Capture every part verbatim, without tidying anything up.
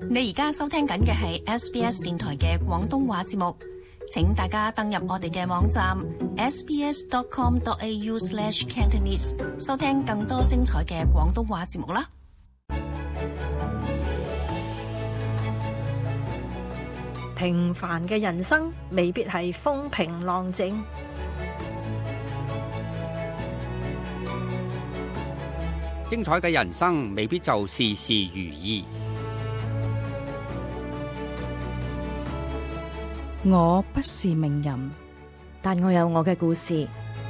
你而家收聽緊嘅係 S B S 電台嘅廣東話節目，請大家登入我哋嘅網站 s b s dot com dot a u slash cantonese 收聽更多精彩嘅廣東話節目啦。 平凡嘅人生未必係風平浪靜， 精彩嘅人生未必就事事如意。 我不是名人， 但我有我嘅故事。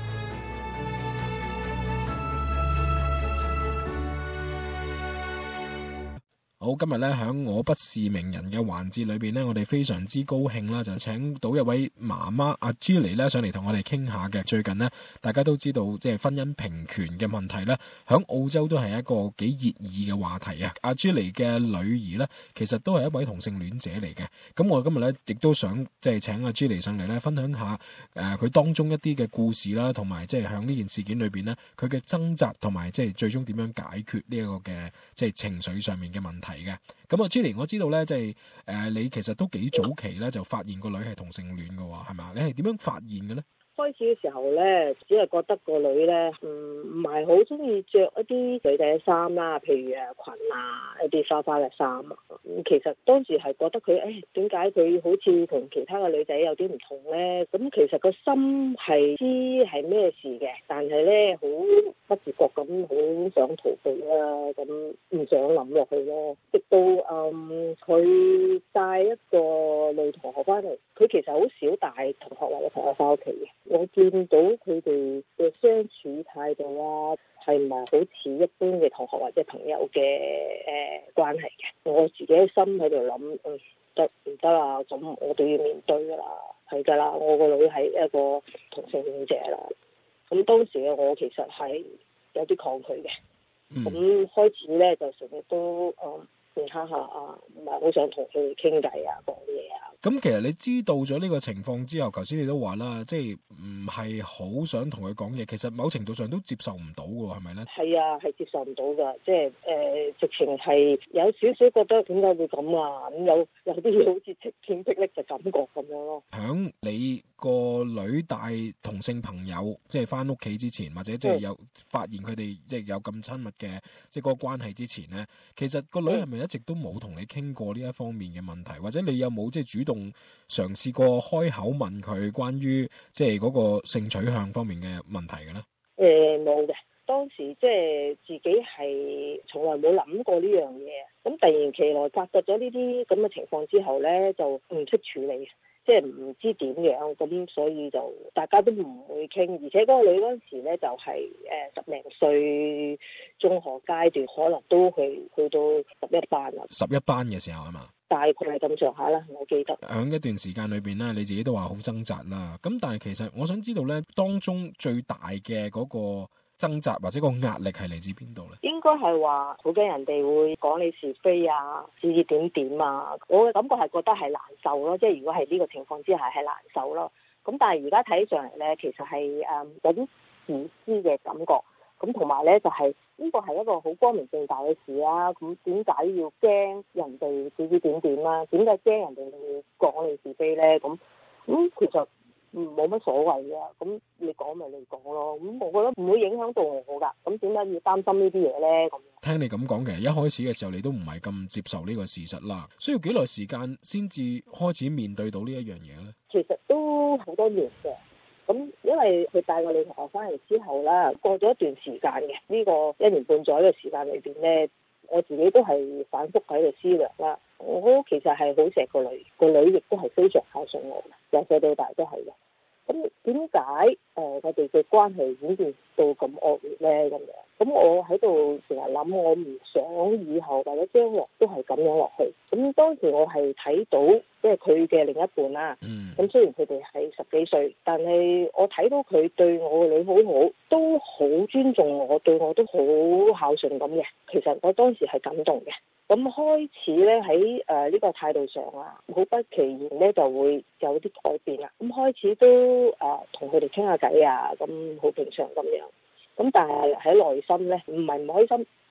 好，今日咧喺我不是名人嘅環節裏邊咧，我哋非常之高興啦，就請到一位媽媽阿 Julie 咧上嚟同我哋傾下嘅。最近呢，大家都知道即係婚姻平權嘅問題咧，喺澳洲都係一個幾熱議嘅話題啊。阿 Julie 嘅女兒咧，其實都係一位同性戀者嚟嘅。咁我今日咧亦都想即係請阿 Julie 上嚟咧，分享下誒佢當中一啲嘅故事啦，同埋即係喺呢件事件裏邊咧，佢嘅掙扎同埋即係最終點樣解決呢一個嘅即係情緒上面嘅問題嘅。咁啊 Julie 我知道咧，即係誒你其實都幾早期咧就發現個女係同性戀嘅喎，係咪？你係點樣發現嘅咧？ 開始嘅時候咧，只係覺得個女咧，唔唔係好中意着一啲女仔嘅衫啦，譬如誒裙啊，一啲花花嘅衫啊。咁其實當時係覺得佢，誒點解佢好似同其他嘅女仔有啲唔同咧？咁其實個心係知係咩事嘅，但係咧好不自覺咁好想逃避啦，咁唔想諗落去咯。直到嗯佢帶一個女同學翻嚟，佢其實好少帶同學或者朋友翻屋企嘅。我見到佢哋嘅相處態度啊，係唔係好似一般嘅同學或者朋友嘅誒、呃、關係嘅？我自己心喺度諗，嗯，得唔得啊？咁我都要面對噶啦，係噶啦，我個女係一個同性戀者啦。咁當時嘅我其實係有啲抗拒嘅，咁、嗯、開始咧就成日都誒面哈哈啊，唔係好想同佢傾偈啊，講嘢啊。 咁其實你知道咗呢個情況之後，頭先你都話啦，即係唔係好想同佢講嘢，其實某程度上都接受唔到嘅，係咪咧？係啊，係接受唔到噶，即係誒、呃，直情係有少少覺得點解會咁啊？咁有有啲嘢好似晴天霹靂嘅感覺咁樣咯。 響你個女帶同性朋友即係翻屋企之前，或者即係有、嗯、發現佢哋即係有咁親密嘅即係嗰個關係之前咧，其實個女係咪一直都冇同你傾過呢一方面嘅問題，或者你有冇即係主動嘗試過開口問佢關於即係嗰個性取向方面嘅問題嘅咧？ 誒冇嘅，當時即係自己係從來冇諗過呢樣嘢，咁突然其來發覺咗呢啲咁嘅情況之後咧，就唔識處理，即係唔知點樣，咁所以就大家都唔會傾，而且嗰個女嗰陣時咧就係誒十零歲中學階段，可能都去去到十一班啦。 十一班嘅時候啊嘛？ 大概係咁上下啦，我記得。 喺一段時間裏邊咧，你自己都話好掙扎啦。咁但係其實我想知道咧，當中最大嘅嗰個掙扎或者個壓力係嚟自邊度咧？ 應該係話好驚人哋會講你是非啊，指指點點啊。我嘅感覺係覺得係難受咯，即係如果係呢個情況之下係難受咯。咁但係而家睇上嚟咧，其實係誒有啲自私嘅感覺。咁同埋咧就係呢個係一個好光明正大嘅事啊！咁點解要驚人哋指指點點啊？點解驚人哋會講你是非咧？咁咁其實冇乜所謂嘅，咁你講咪你講咯。咁我覺得唔會影響到我㗎。咁點解要擔心呢啲嘢咧？咁聽你咁講，其實一開始嘅時候你都唔係咁接受呢個事實啦。需要幾耐時間先至開始面對到呢一樣嘢咧？ 其實都好多年嘅。咁因為佢帶個女同學翻嚟之後啦，過咗一段時間嘅呢個一年半載嘅時間裏邊咧，我自己都係反覆喺度思量啦。我其實係好錫個女，個女亦都係非常孝順我嘅，由細到大都係嘅。咁點解誒我哋嘅關係演變到咁惡劣咧？咁樣咁我喺度成日諗，我唔想以後或者將來都係咁樣落去。咁當時我係睇到即係佢嘅另一半啦。咁、嗯、雖然佢哋係十幾歲，但係我睇到佢對我個女好好，都好尊重我，對我都好孝順咁嘅。其實我當時係感動嘅。咁開始咧喺誒呢個態度上啊，好不其然咧就會有啲改變啦。咁開始都誒同佢哋傾下偈啊，咁好平常咁樣。咁但係喺內心咧唔係唔開心，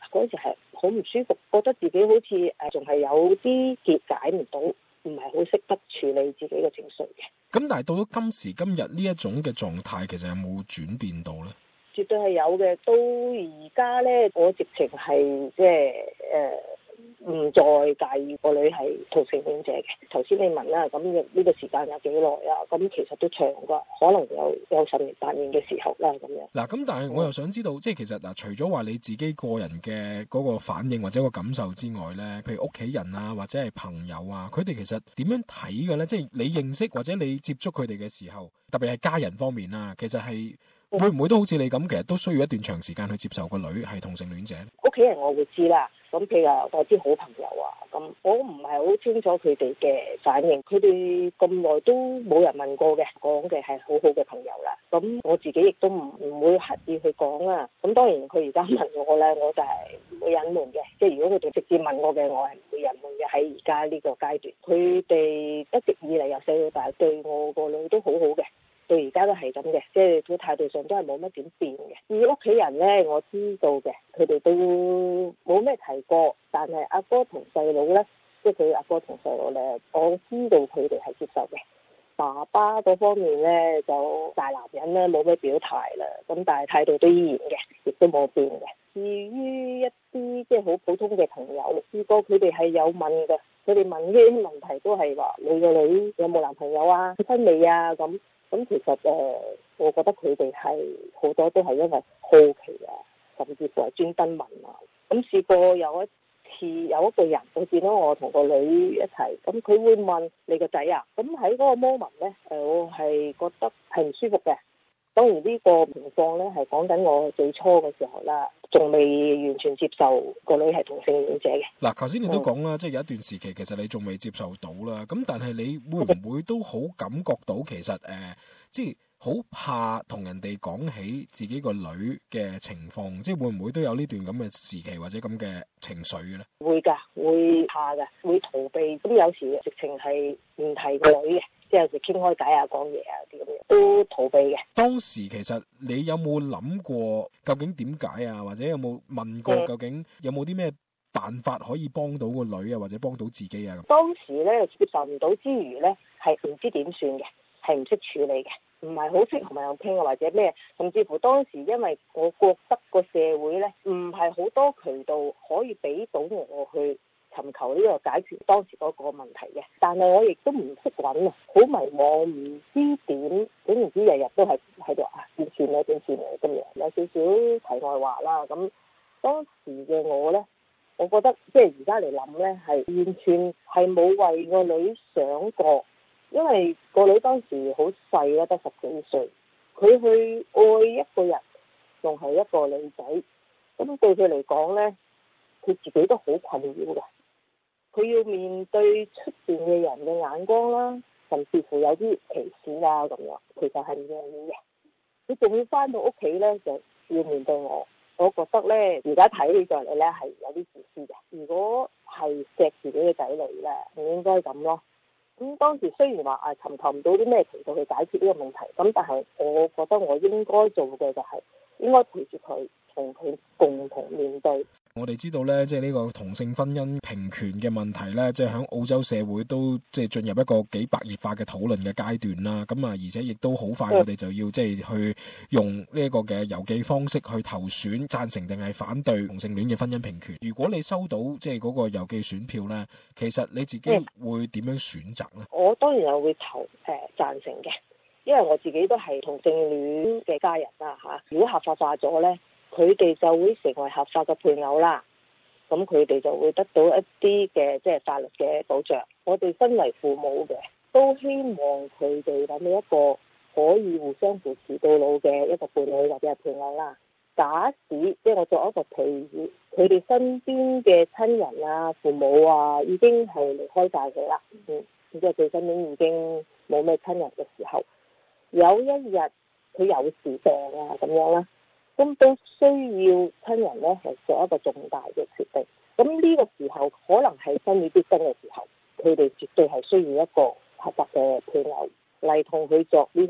嗰陣時係好唔舒服，覺得自己好似誒仲係有啲結解唔到，唔係好識得處理自己嘅情緒嘅。 咁但係到咗今時今日呢一種嘅狀態，其實有冇轉變到咧？ 絕對係有嘅。到而家咧，我直情係即係誒唔再介意個女係同性戀者嘅。頭先你問啦，咁呢個時間有幾耐啊？咁其實都長噶，可能有有十年八年嘅時候啦，咁樣。 嗱，咁但係我又想知道，即係其實嗱，除咗話你自己個人嘅嗰個反應或者個感受之外咧，譬如屋企人啊，或者係朋友啊，佢哋其實點樣睇嘅咧？即係你認識或者你接觸佢哋嘅時候，特別係家人方面啊，其實係會唔會都好似你咁，其實都需要一段長時間去接受個女係同性戀者？ 屋企人我會知啦。咁譬如話我啲好朋友啊，咁我唔係好清楚佢哋嘅反應，佢哋咁耐都冇人問過嘅，講嘅係好好嘅朋友啦。咁我自己亦都唔唔會刻意去講啦。咁當然佢而家問我咧，我就係唔會隱瞞嘅。即係如果佢哋直接問我嘅，我係唔會隱瞞嘅。喺而家呢個階段，佢哋一直以嚟由細到大對我個女都好好嘅。到而家都係咁嘅，即係佢態度上都係冇乜點變嘅。至於屋企人咧，我知道嘅，佢哋都冇咩提過。但係阿哥同細佬咧，即係佢阿哥同細佬咧，我知道佢哋係接受嘅。爸爸嗰方面咧，就大男人咧冇咩表態啦，咁但係態度都依然嘅，亦都冇變嘅。至於一啲即係好普通嘅朋友，試過佢哋係有問嘅，佢哋問呢啲問題都係話：你個女有冇男朋友啊？結婚未啊？咁。咁其實誒，我覺得佢哋係好多都係因為好奇啊，甚至乎係專登問啊。咁試過有一次有一個人，佢見到我同個女一齊，咁佢會問你個仔啊。咁喺嗰個 moment 咧，誒，我係覺得係唔舒服嘅。當然呢個情況咧係講緊我最初嘅時候啦，仲未完全接受個女係同性戀者嘅。 嗱，頭先你都講啦，即係有一段時期其實你仲未接受到啦。咁但係你會唔會都好感覺到其實誒、呃，即係好怕同人哋講起自己個女嘅情況，即係會唔會都有呢段咁嘅時期或者咁嘅情緒嘅咧？會㗎，會怕㗎，會逃避。咁有時直情係唔提個女嘅。即係有時傾開偈啊、講嘢啊啲咁樣，都逃避嘅。當時其實你有冇諗過究竟點解啊？或者有冇問過究竟有冇啲咩辦法可以幫到個女啊，或者幫到自己啊？當時咧接受唔到之餘咧，係唔知點算嘅，係唔識處理嘅，唔係好識同埋人傾啊，或者咩？甚至乎當時因為我覺得個社會咧唔係好多渠道可以俾到我去尋求呢個解決當時嗰個問題嘅，但係我亦都唔識揾啊，好迷茫，唔知點，總言之日日都係喺度啊，點算咧？點算咧？咁樣有少少題外話啦。咁當時嘅我咧，我覺得即係而家嚟諗咧，係完全係冇為個女想過，因為個女當時好細啦，得十幾歲，佢去愛一個人，仲係一個女仔，咁對佢嚟講咧，佢自己都好困擾嘅。佢要面對出邊嘅人嘅眼光啦，甚至乎有啲歧視啦咁樣，其實係唔容易嘅。佢仲要翻到屋企咧，就要面對我。我覺得咧，而家睇起上嚟咧係有啲自私嘅。如果係錫自己嘅仔女咧，唔應該咁咯。咁當時雖然話啊，尋求唔到啲咩渠道去解決呢個問題，咁但係我覺得我應該做嘅就係應該陪住佢，同佢共同面對。我哋知道咧，即係呢個同性婚姻平權嘅問題咧，即係喺澳洲社會都即係進入一個幾白熱化嘅討論嘅階段啦。咁啊，而且亦都好快，我哋就要即係去用呢一個嘅郵寄方式去投選贊成定係反對同性戀嘅婚姻平權。如果你收到即係嗰個郵寄選票咧，其實你自己會點樣選擇咧？我當然係會投誒、呃、贊成嘅，因為我自己都係同性戀嘅家人啦嚇。如果合法化咗咧，佢哋就會成為合法嘅配偶啦，咁佢哋就會得到一啲嘅即係法律嘅保障。我哋身為父母嘅，都希望佢哋揾到一個可以互相扶持到老嘅一個伴侶或者係配偶啦。假使即係我作一個譬喻，佢哋身邊嘅親人啊、父母啊已經係離開晒佢啦，嗯，即係佢身邊已經冇咩親人嘅時候，有一日佢有時病啊咁樣啦。咁都需要親人咧，係做一個重大嘅決定。咁呢個時候可能係生與必生嘅時候，佢哋絕對係需要一個合格嘅配偶嚟同佢作呢個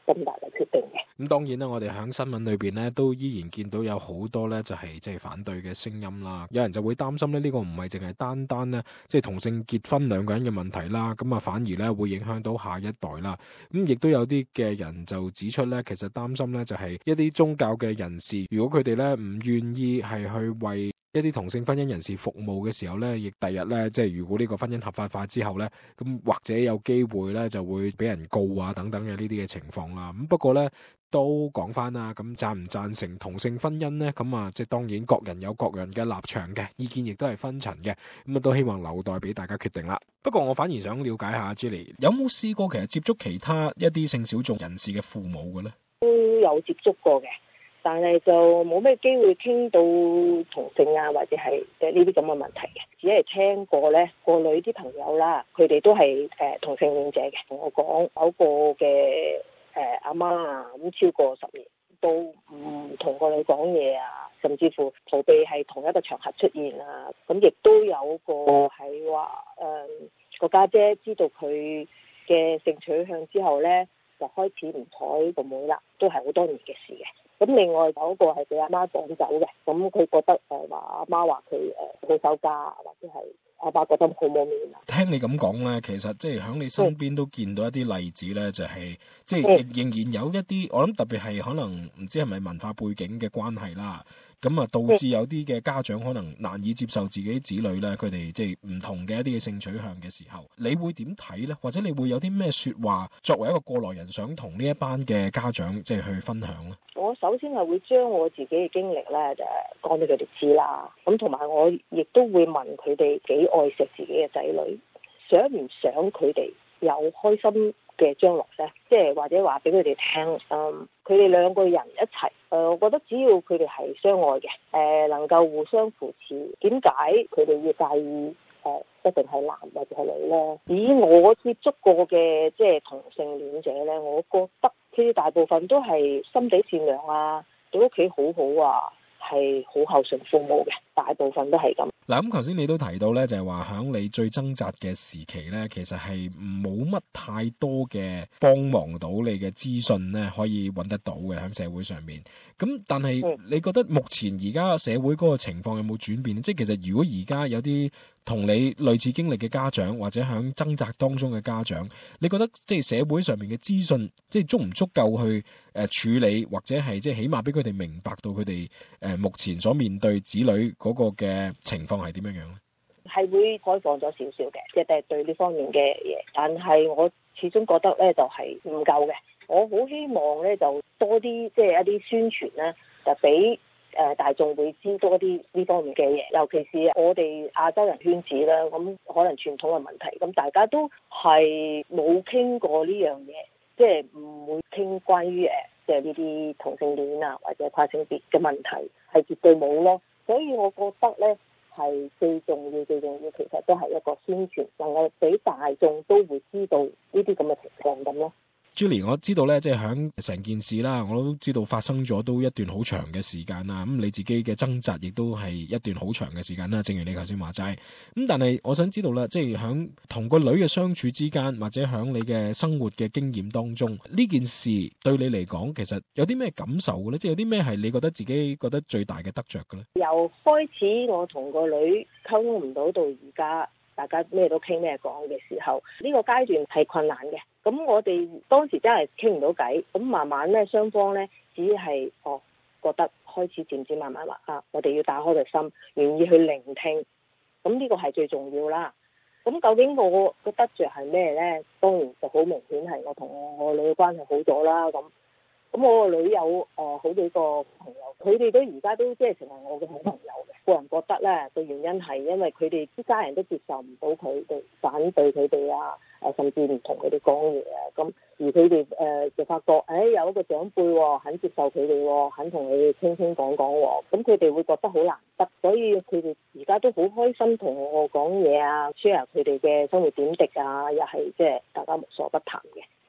咁大嘅決定嘅。 咁當然啦，我哋喺新聞裏邊咧都依然見到有好多咧就係即係反對嘅聲音啦。有人就會擔心咧呢個唔係淨係單單咧即係同性結婚兩個人嘅問題啦，咁啊反而咧會影響到下一代啦。咁亦都有啲嘅人就指出咧，其實擔心咧就係一啲宗教嘅人士，如果佢哋咧唔願意係去為一啲同性婚姻人士服務嘅時候咧，亦第日咧即係如果呢個婚姻合法化之後咧，咁或者有機會咧就會俾人告啊等等嘅呢啲嘅情況啦。咁不過咧都講翻啦，咁贊唔贊成同性婚姻呢？咁啊，即係當然各人有各人嘅立場嘅，意見亦都係分層嘅，咁啊都希望留待俾大家決定啦。不過我反而想了解下 Julie 有冇試過其實接觸其他一啲性小眾人士嘅父母嘅咧？ 都有接觸過嘅。但係就冇咩機會傾到同性啊，或者係誒呢啲咁嘅問題嘅，只係聽過咧個女啲朋友啦，佢哋都係誒、呃、同性戀者嘅，同我講有個嘅誒阿媽啊，咁超過十年都唔同個女講嘢啊，甚至乎逃避係同一個場合出現啊，咁亦都有個係話誒個家姐知道佢嘅性取向之後咧，就開始唔睬個妹啦，都係好多年嘅事嘅。咁另外有一個係俾阿媽趕走嘅，咁佢覺得誒話阿媽話佢誒好守家，或者係阿爸覺得好冇面啊。 聽你咁講咧，其實即係喺你身邊都見到一啲例子咧，就係即係仍然有一啲，我諗特別係可能唔知係咪文化背景嘅關係啦。咁啊，導致有啲嘅家長可能難以接受自己子女咧，佢哋即係唔同嘅一啲嘅性取向嘅時候，你會點睇咧？或者你會有啲咩說話作為一個過來人，想同呢一班嘅家長即係去分享咧？ 我首先係會將我自己嘅經歷咧，就講俾佢哋知啦。咁同埋我亦都會問佢哋幾愛錫自己嘅仔女，想唔想佢哋有開心嘅將來咧？即係或者話俾佢哋聽，嗯，佢哋兩個人一齊。誒，我覺得只要佢哋係相愛嘅，誒能夠互相扶持，點解佢哋要介意誒一定係男或者係女咧？以我接觸過嘅即係同性戀者咧，我覺得佢哋大部分都係心地善良啊，對屋企好好啊，係好孝順父母嘅，大部分都係咁。 嗱，咁頭先你都提到咧，就係話響你最掙扎嘅時期咧，其實係冇乜太多嘅幫忙到你嘅資訊咧，可以揾得到嘅喺社會上面。咁但係你覺得目前而家社會嗰個情況有冇轉變？即係其實如果而家有啲同你類似經歷嘅家長，或者喺掙扎當中嘅家長，你覺得即係社會上面嘅資訊，即係足唔足夠去誒處理，或者係即係起碼俾佢哋明白到佢哋誒目前所面對子女嗰個嘅情況係點樣樣咧？係會開放咗少少嘅，即係對呢方面嘅嘢，但係我始終覺得咧就係唔夠嘅。我好希望咧就多啲即係一啲宣傳咧，就俾誒大眾會知多啲呢方面嘅嘢，尤其是我哋亞洲人圈子啦，咁可能傳統嘅問題，咁大家都係冇傾過呢樣嘢，即係唔會傾關於誒即係呢啲同性戀啊或者跨性別嘅問題，係絕對冇咯。所以我覺得咧係最重要最重要，其實都係一個宣傳，能夠俾大眾都會知道呢啲咁嘅情況咁咯。 Julie， 我知道咧，即係響成件事啦，我都知道發生咗都一段好長嘅時間啦。咁你自己嘅掙扎亦都係一段好長嘅時間啦。正如你頭先話齋，咁但係我想知道啦，即係響同個女嘅相處之間，或者響你嘅生活嘅經驗當中，呢件事對你嚟講，其實有啲咩感受嘅咧？即係有啲咩係你覺得自己覺得最大嘅得着嘅咧？ 由開始我同個女溝通唔到到而家，大家咩都傾咩講嘅時候，呢個階段係困難嘅。咁我哋當時真係傾唔到偈，咁慢慢咧雙方咧只係哦覺得開始漸漸慢慢話啊，我哋要打開個心，願意去聆聽，咁呢個係最重要啦。咁究竟我個得着係咩咧？當然就好明顯係我同我女嘅關係好咗啦。咁咁我個女有誒、呃、好幾個朋友，佢哋都而家都即係成為我嘅好朋友嘅。個人覺得咧個原因係因為佢哋啲家人都接受唔到佢哋，反對佢哋啊。誒甚至唔同佢哋講嘢啊，咁而佢哋誒就發覺，誒、哎、有一個長輩喎，肯接受佢哋，肯同佢哋傾傾講講喎，咁佢哋會覺得好難得，所以佢哋而家都好開心同我講嘢啊 ，share 佢哋嘅生活點滴啊，又係即係大家無所不談嘅。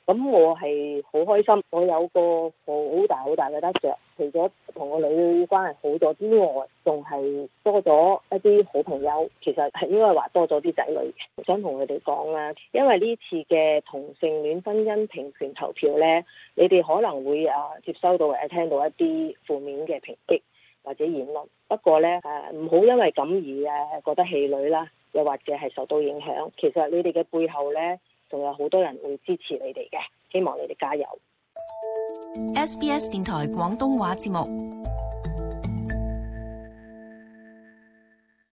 咁我係好開心，我有個好大好大嘅得着，除咗同個女關係好咗之外，仲係多咗一啲好朋友。其實係應該話多咗啲仔女嘅。想同佢哋講啦，因為呢次嘅同性戀婚姻平權投票呢，你哋可能會啊接收到或者聽到一啲負面嘅抨擊或者言論。不過呢，誒唔好因為咁而誒覺得氣餒啦，又或者係受到影響。其實你哋嘅背後呢，仲有好多人會支持你哋嘅，希望你哋加油。 S B S 電台廣東話節目